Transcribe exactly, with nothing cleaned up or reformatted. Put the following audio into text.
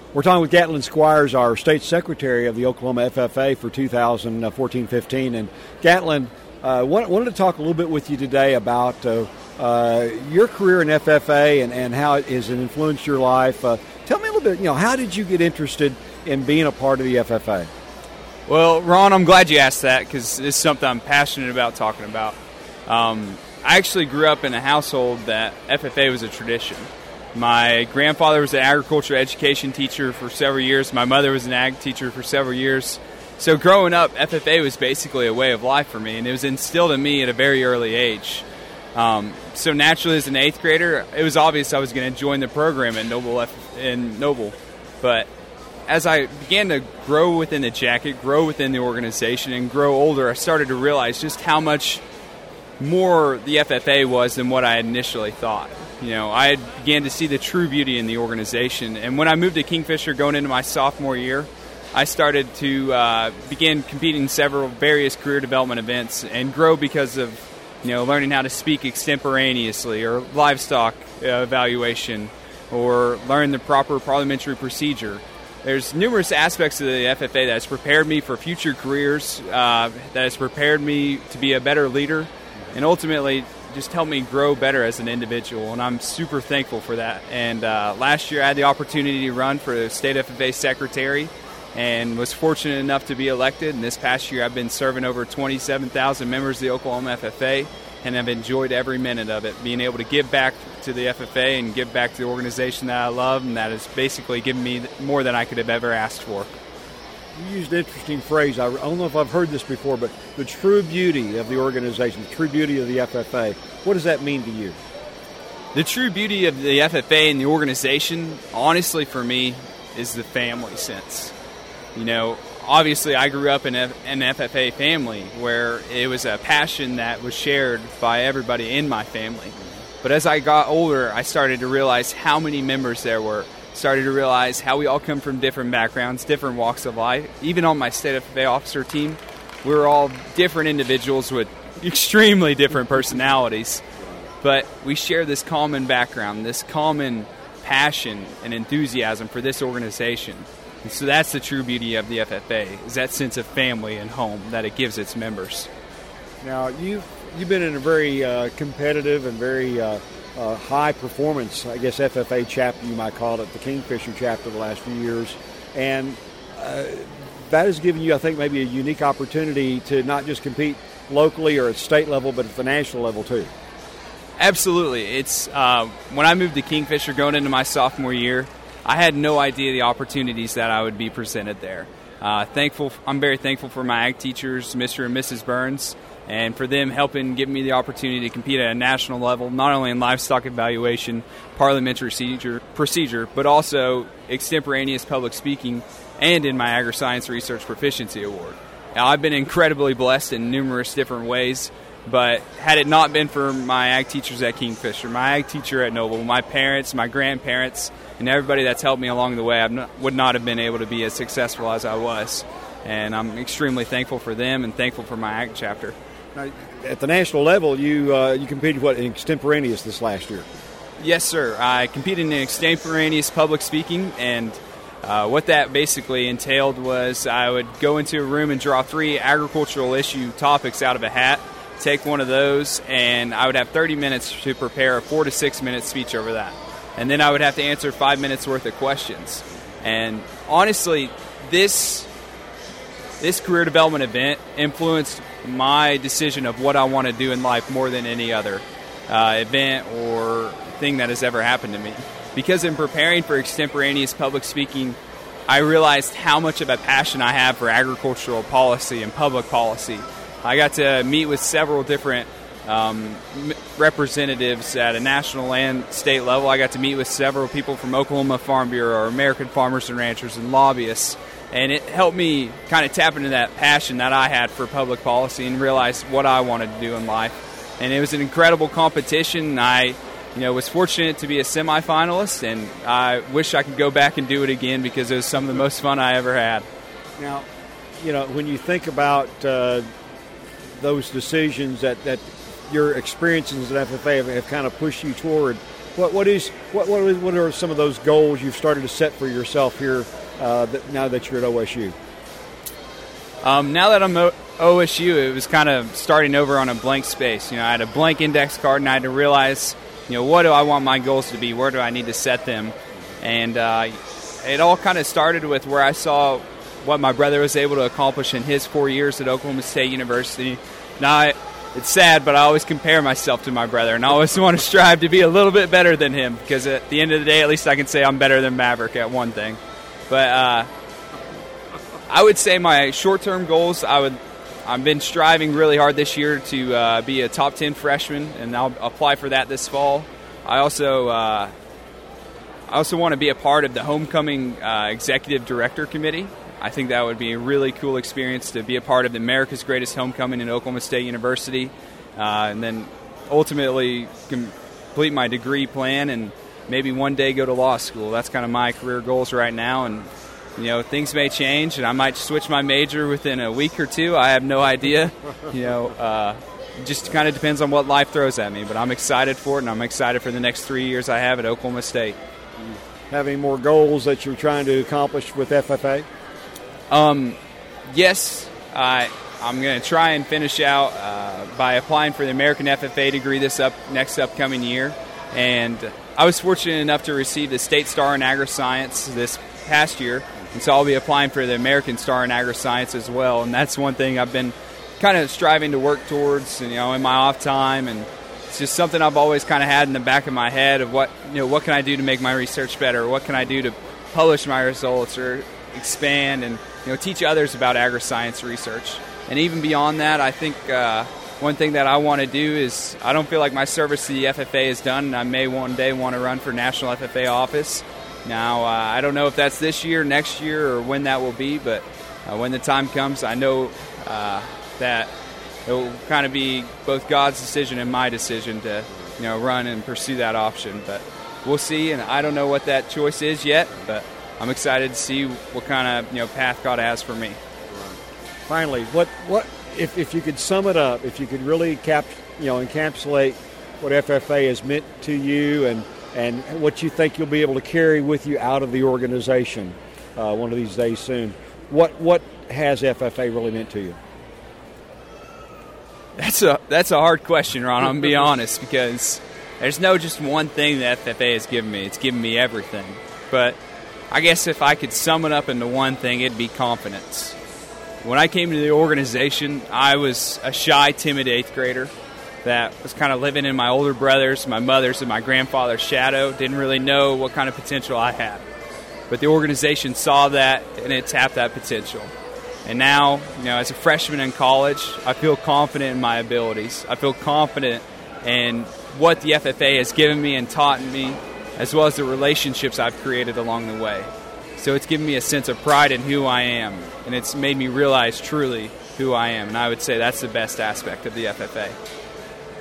We're talking with Gatlin Squires, our state secretary of the Oklahoma F F A for two thousand fourteen fifteen. And Gatlin, uh, wanted to talk a little bit with you today about uh, uh, your career in F F A and, and how it has influenced your life. Uh, tell me a little bit, you know, how did you get interested in being a part of the F F A? Well, Ron, I'm glad you asked that because it's something I'm passionate about talking about. Um, I actually grew up in a household that F F A was a tradition. My grandfather was an agricultural education teacher for several years. My mother was an ag teacher for several years. So growing up, F F A was basically a way of life for me, and it was instilled in me at a very early age. Um, so naturally, as an eighth grader, it was obvious I was going to join the program at Noble F- in Noble. But as I began to grow within the jacket, grow within the organization, and grow older, I started to realize just how much more the F F A was than what I had initially thought. You know, I had began to see the true beauty in the organization. And when I moved to Kingfisher going into my sophomore year, I started to uh, begin competing in several various career development events and grow because of, you know, learning how to speak extemporaneously or livestock uh, evaluation or learn the proper parliamentary procedure. There's numerous aspects of the F F A that has prepared me for future careers, uh, that has prepared me to be a better leader, and ultimately just helped me grow better as an individual, and I'm super thankful for that. And uh, last year I had the opportunity to run for the state F F A secretary and was fortunate enough to be elected. And this past year I've been serving over twenty-seven thousand members of the Oklahoma F F A, and I've enjoyed every minute of it, being able to give back to the F F A and give back to the organization that I love, and that has basically given me more than I could have ever asked for. You used an interesting phrase. I don't know if I've heard this before, but the true beauty of the organization, the true beauty of the F F A. What does that mean to you? The true beauty of the F F A and the organization, honestly, for me, is the family sense. You know, obviously I grew up in an F F A family where it was a passion that was shared by everybody in my family. But as I got older, I started to realize how many members there were. Started to realize how we all come from different backgrounds, different walks of life. Even on my state F F A officer team, we were all different individuals with extremely different personalities. But we share this common background, this common passion and enthusiasm for this organization. And so that's the true beauty of the F F A, is that sense of family and home that it gives its members. Now, you've, you've been in a very uh, competitive and very uh, uh, high-performance, I guess, F F A chapter, you might call it, the Kingfisher chapter the last few years. And uh, that has given you, I think, maybe a unique opportunity to not just compete locally or at state level, but at the national level, too. Absolutely. It's uh, when I moved to Kingfisher going into my sophomore year, I had no idea the opportunities that I would be presented there. Uh, thankful, I'm very thankful for my ag teachers, Mister and Missus Burns, and for them helping give me the opportunity to compete at a national level, not only in livestock evaluation, parliamentary procedure, procedure but also extemporaneous public speaking and in my Agri-Science Research Proficiency Award. Now, I've been incredibly blessed in numerous different ways, but had it not been for my ag teachers at Kingfisher, my ag teacher at Noble, my parents, my grandparents, and everybody that's helped me along the way, I not, would not have been able to be as successful as I was. And I'm extremely thankful for them and thankful for my ag chapter. Now, at the national level, you uh, you competed, what, in extemporaneous this last year? Yes, sir. I competed in extemporaneous public speaking, and uh, what that basically entailed was I would go into a room and draw three agricultural issue topics out of a hat, take one of those, and I would have thirty minutes to prepare a four to six minute speech over that. And then I would have to answer five minutes worth of questions. And honestly, this this career development event influenced my decision of what I want to do in life more than any other uh, event or thing that has ever happened to me. Because in preparing for extemporaneous public speaking, I realized how much of a passion I have for agricultural policy and public policy. I got to meet with several different um, representatives at a national and state level. I got to meet with several people from Oklahoma Farm Bureau or American Farmers and Ranchers and lobbyists. And it helped me kind of tap into that passion that I had for public policy and realize what I wanted to do in life. And it was an incredible competition. I you know, was fortunate to be a semifinalist, and I wish I could go back and do it again because it was some of the most fun I ever had. Now, you know, when you think about uh, those decisions that, that your experiences at F F A have, have kind of pushed you toward What what is what what, is, what are some of those goals you've started to set for yourself here uh, that, now that you're at O S U? Um, now that I'm at O S U, it was kind of starting over on a blank space. You know, I had a blank index card, and I had to realize, you know, what do I want my goals to be? Where do I need to set them? And uh, it all kind of started with where I saw what my brother was able to accomplish in his four years at Oklahoma State University. Now, I, it's sad, but I always compare myself to my brother, and I always want to strive to be a little bit better than him, because at the end of the day, at least I can say I'm better than Maverick at one thing. But uh, I would say my short-term goals, I would, I've been striving really hard this year to uh, be a top ten freshman, and I'll apply for that this fall. I also uh, I also want to be a part of the homecoming uh, executive director committee. I think that would be a really cool experience to be a part of the America's Greatest Homecoming in Oklahoma State University, uh, and then ultimately complete my degree plan and maybe one day go to law school. That's kind of my career goals right now, and you know, things may change, and I might switch my major within a week or two. I have no idea. You know, uh, it just kind of depends on what life throws at me. But I'm excited for it, and I'm excited for the next three years I have at Oklahoma State. Have any more goals that you're trying to accomplish with F F A? Um, yes, I, I'm going to try and finish out uh, by applying for the American F F A degree this up next upcoming year. And I was fortunate enough to receive the State Star in Agri-Science this past year. And so I'll be applying for the American Star in Agri-Science as well. And that's one thing I've been kind of striving to work towards, you know, in my off time. And it's just something I've always kind of had in the back of my head of what, you know, what can I do to make my research better? What can I do to publish my results or expand and, you know, teach others about agri-science research? And even beyond that, I think uh, one thing that I want to do is I don't feel like my service to the F F A is done, and I may one day want to run for national F F A office. Now, uh, I don't know if that's this year, next year, or when that will be, but uh, when the time comes, I know uh, that it will kind of be both God's decision and my decision to, you know, run and pursue that option. But we'll see, and I don't know what that choice is yet, but I'm excited to see what kind of, you know, path God has for me. Finally, what what if if you could sum it up, if you could really cap, you know, encapsulate what F F A has meant to you and and what you think you'll be able to carry with you out of the organization uh, one of these days soon. What what has F F A really meant to you? That's a that's a hard question, Ron. I'm going to be honest, because there's no just one thing that F F A has given me. It's given me everything. But I guess if I could sum it up into one thing, it'd be confidence. When I came to the organization, I was a shy, timid eighth grader that was kind of living in my older brother's, my mother's, and my grandfather's shadow. Didn't really know what kind of potential I had. But the organization saw that, and it tapped that potential. And now, you know, as a freshman in college, I feel confident in my abilities. I feel confident in what the F F A has given me and taught me, as well as the relationships I've created along the way. So it's given me a sense of pride in who I am, and it's made me realize truly who I am. And I would say that's the best aspect of the F F A.